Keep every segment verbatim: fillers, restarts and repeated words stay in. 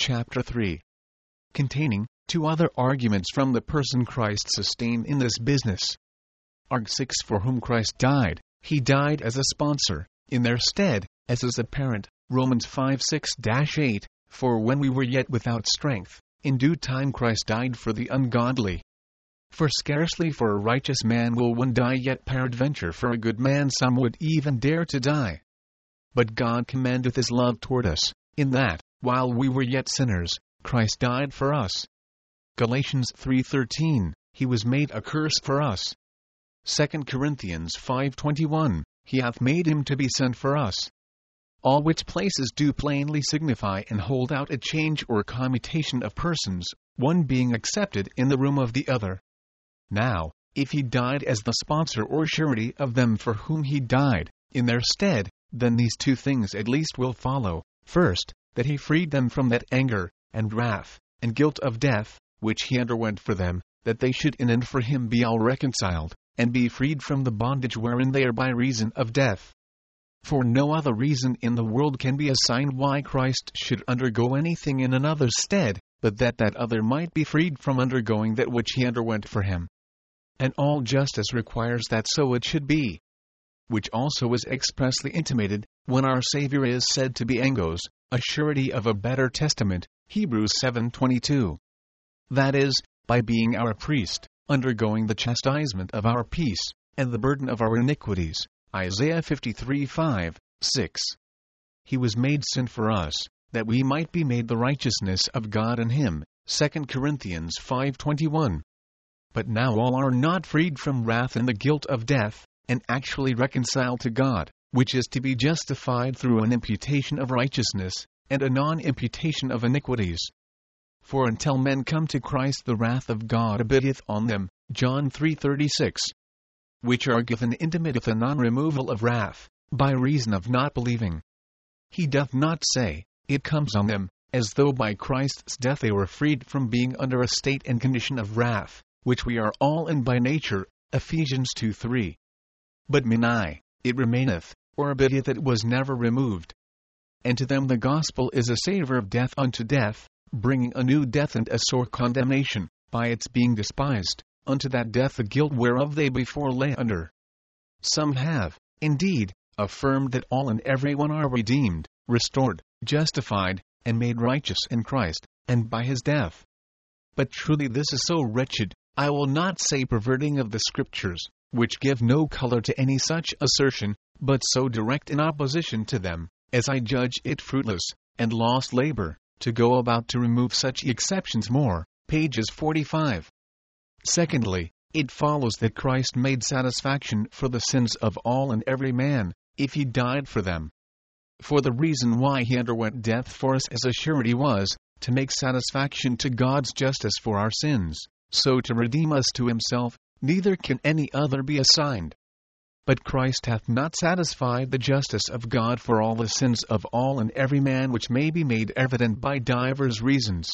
chapter three, containing two other arguments from the person Christ sustained in this business. Arg six For whom Christ died, he died as a sponsor, in their stead, as is apparent, Romans five six eight, For when we were yet without strength, in due time Christ died for the ungodly. For scarcely for a righteous man will one die, yet peradventure for a good man some would even dare to die. But God commendeth his love toward us, in that, while we were yet sinners, Christ died for us. Galatians three thirteen, He was made a curse for us. Second Corinthians five twenty-one, He hath made him to be sin for us. All which places do plainly signify and hold out a change or commutation of persons, one being accepted in the room of the other. Now, if he died as the sponsor or surety of them for whom he died, in their stead, then these two things at least will follow. First, that he freed them from that anger, and wrath, and guilt of death, which he underwent for them, that they should in and for him be all reconciled, and be freed from the bondage wherein they are by reason of death. For no other reason in the world can be assigned why Christ should undergo anything in another's stead, but that that other might be freed from undergoing that which he underwent for him. And all justice requires that so it should be. Which also is expressly intimated, when our Savior is said to be Angos, a surety of a better testament, Hebrews seven twenty-two. That is, by being our priest, undergoing the chastisement of our peace, and the burden of our iniquities, Isaiah fifty-three five, six. He was made sin for us, that we might be made the righteousness of God in him, Second Corinthians five twenty-one. But now all are not freed from wrath and the guilt of death, and actually reconciled to God, which is to be justified through an imputation of righteousness, and a non-imputation of iniquities. For until men come to Christ the wrath of God abideth on them, John three thirty-six. Which argueth and intimateth a non-removal of wrath, by reason of not believing. He doth not say, it comes on them, as though by Christ's death they were freed from being under a state and condition of wrath, which we are all in by nature, Ephesians two three. But menai, it remaineth, or abideth, it was never removed. And to them the gospel is a savour of death unto death, bringing a new death and a sore condemnation, by its being despised, unto that death the guilt whereof they before lay under. Some have, indeed, affirmed that all and every one are redeemed, restored, justified, and made righteous in Christ, and by his death. But truly this is so wretched, I will not say perverting of the Scriptures, which give no color to any such assertion, but so direct in opposition to them, as I judge it fruitless, and lost labor, to go about to remove such exceptions more, pages forty-five. Secondly, it follows that Christ made satisfaction for the sins of all and every man, if he died for them. For the reason why he underwent death for us as a surety was, to make satisfaction to God's justice for our sins, so to redeem us to himself, neither can any other be assigned. But Christ hath not satisfied the justice of God for all the sins of all and every man, which may be made evident by divers reasons.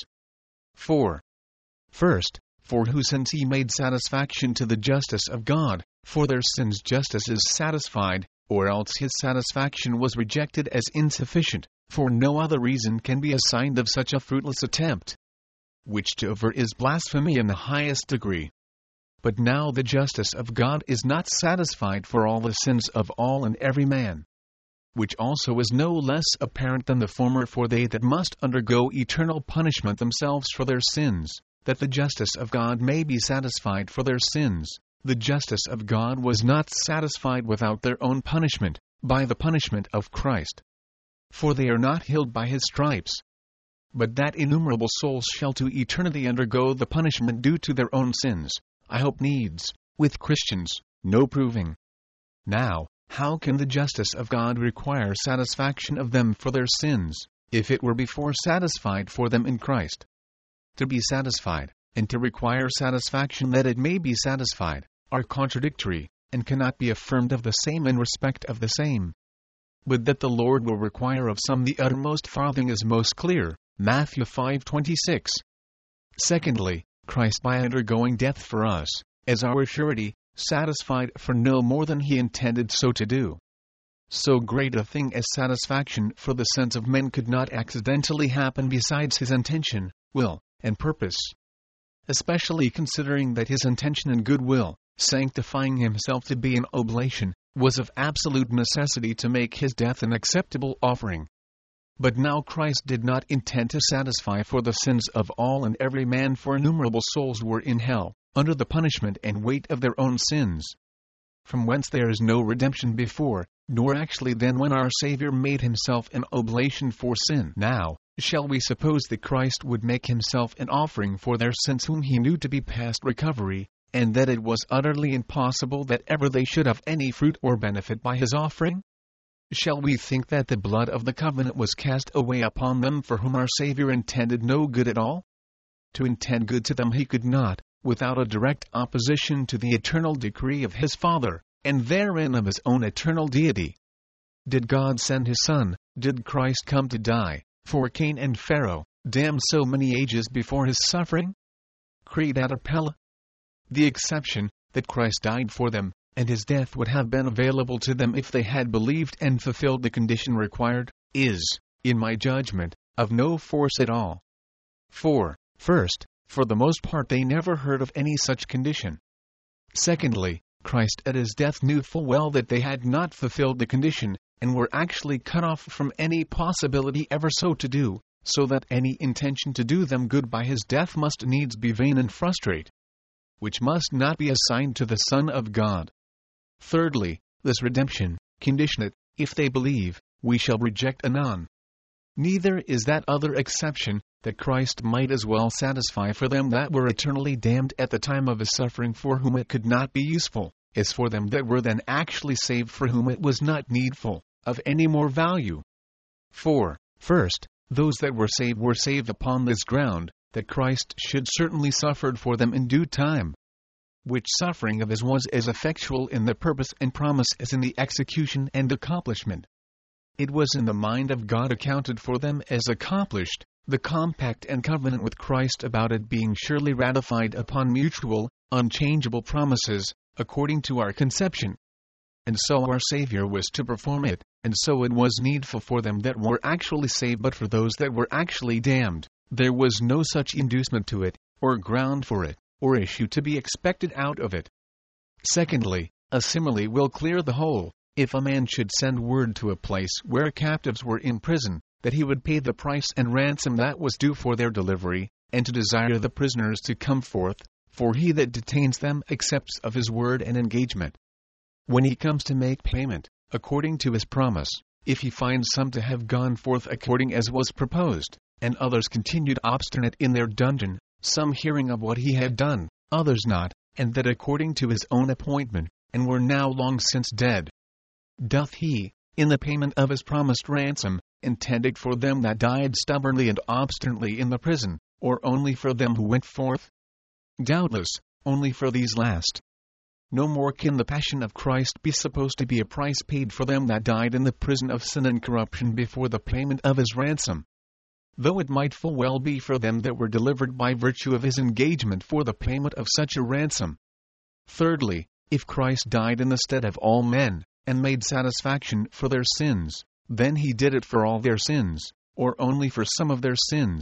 four. First, for whose sins he made satisfaction to the justice of God, for their sins justice is satisfied, or else his satisfaction was rejected as insufficient, for no other reason can be assigned of such a fruitless attempt. Which to avert is blasphemy in the highest degree. But now the justice of God is not satisfied for all the sins of all and every man. Which also is no less apparent than the former, for they that must undergo eternal punishment themselves for their sins, that the justice of God may be satisfied for their sins. The justice of God was not satisfied without their own punishment, by the punishment of Christ. For they are not healed by his stripes. But that innumerable souls shall to eternity undergo the punishment due to their own sins, I hope needs, with Christians, no proving. Now, how can the justice of God require satisfaction of them for their sins, if it were before satisfied for them in Christ? To be satisfied, and to require satisfaction that it may be satisfied, are contradictory, and cannot be affirmed of the same in respect of the same. But that the Lord will require of some the uttermost farthing is most clear, Matthew five twenty-six. Secondly, Christ by undergoing death for us, as our surety, satisfied for no more than he intended so to do. So great a thing as satisfaction for the sins of men could not accidentally happen besides his intention, will, and purpose. Especially considering that his intention and goodwill, sanctifying himself to be an oblation, was of absolute necessity to make his death an acceptable offering. But now Christ did not intend to satisfy for the sins of all and every man, for innumerable souls were in hell, under the punishment and weight of their own sins. From whence there is no redemption before, nor actually then when our Savior made himself an oblation for sin. Now, shall we suppose that Christ would make himself an offering for their sins whom he knew to be past recovery, and that it was utterly impossible that ever they should have any fruit or benefit by his offering? Shall we think that the blood of the covenant was cast away upon them for whom our Savior intended no good at all? To intend good to them he could not, without a direct opposition to the eternal decree of his Father, and therein of his own eternal deity. Did God send his Son, did Christ come to die, for Cain and Pharaoh, damned so many ages before his suffering? Creed ad appella. The exception, that Christ died for them, and his death would have been available to them if they had believed and fulfilled the condition required, is, in my judgment, of no force at all. For, first, for the most part they never heard of any such condition. Secondly, Christ at his death knew full well that they had not fulfilled the condition, and were actually cut off from any possibility ever so to do, so that any intention to do them good by his death must needs be vain and frustrate, which must not be assigned to the Son of God. Thirdly, this redemption, conditionate, if they believe, we shall reject anon. Neither is that other exception, that Christ might as well satisfy for them that were eternally damned at the time of his suffering, for whom it could not be useful, as for them that were then actually saved, for whom it was not needful, of any more value. For, first, those that were saved were saved upon this ground, that Christ should certainly suffered for them in due time, which suffering of his was as effectual in the purpose and promise as in the execution and accomplishment. It was in the mind of God accounted for them as accomplished, the compact and covenant with Christ about it being surely ratified upon mutual, unchangeable promises, according to our conception. And so our Savior was to perform it, and so it was needful for them that were actually saved, but for those that were actually damned, there was no such inducement to it, or ground for it, or issue to be expected out of it. Secondly, a simile will clear the whole. If a man should send word to a place where captives were in prison, that he would pay the price and ransom that was due for their delivery, and to desire the prisoners to come forth, for he that detains them accepts of his word and engagement. When he comes to make payment, according to his promise, if he finds some to have gone forth according as was proposed, and others continued obstinate in their dungeon, some hearing of what he had done, others not, and that according to his own appointment, and were now long since dead, doth he, in the payment of his promised ransom, intend it for them that died stubbornly and obstinately in the prison, or only for them who went forth? Doubtless, only for these last. No more can the passion of Christ be supposed to be a price paid for them that died in the prison of sin and corruption before the payment of his ransom, though it might full well be for them that were delivered by virtue of his engagement for the payment of such a ransom. Thirdly, if Christ died in the stead of all men, and made satisfaction for their sins, then he did it for all their sins, or only for some of their sins.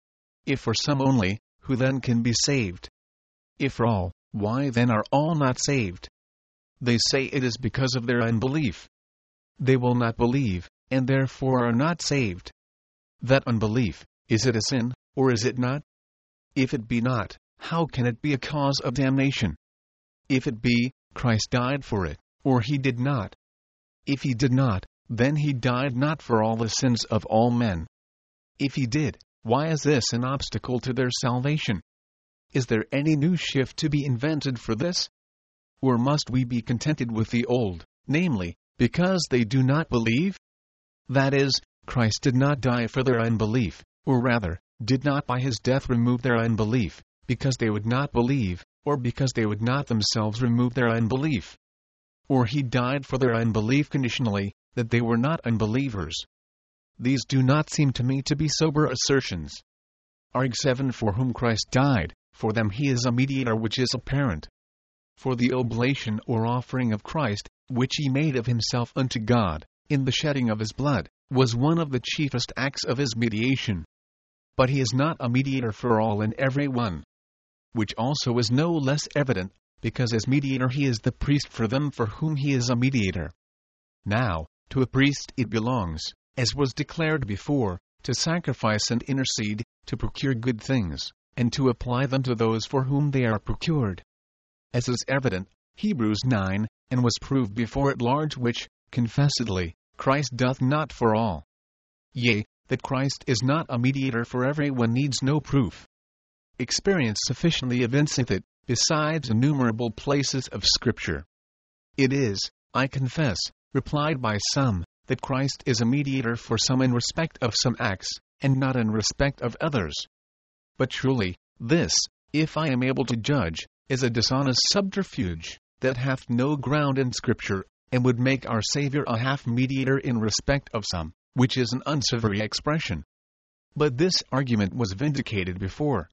If for some only, who then can be saved? If for all, why then are all not saved? They say it is because of their unbelief. They will not believe, and therefore are not saved. That unbelief, is it a sin, or is it not? If it be not, how can it be a cause of damnation? If it be, Christ died for it, or he did not. If he did not, then he died not for all the sins of all men. If he did, why is this an obstacle to their salvation? Is there any new shift to be invented for this? Or must we be contented with the old, namely, because they do not believe? That is, Christ did not die for their unbelief, or rather, did not by his death remove their unbelief, because they would not believe, or because they would not themselves remove their unbelief. Or he died for their unbelief conditionally, that they were not unbelievers. These do not seem to me to be sober assertions. Arg seven For whom Christ died, for them he is a mediator which is apparent. For the oblation or offering of Christ, which he made of himself unto God, in the shedding of his blood, was one of the chiefest acts of his mediation. But he is not a mediator for all and every one. Which also is no less evident, because as mediator he is the priest for them for whom he is a mediator. Now, to a priest it belongs, as was declared before, to sacrifice and intercede, to procure good things, and to apply them to those for whom they are procured. As is evident, Hebrews nine, and was proved before at large which, confessedly, Christ doth not for all. Yea, that Christ is not a mediator for every one needs no proof. Experience sufficiently evinceth it, besides innumerable places of Scripture. It is, I confess, replied by some, that Christ is a mediator for some in respect of some acts, and not in respect of others. But truly, this, if I am able to judge, is a dishonest subterfuge, that hath no ground in Scripture, and would make our Saviour a half-mediator in respect of some, which is an unsavory expression. But this argument was vindicated before,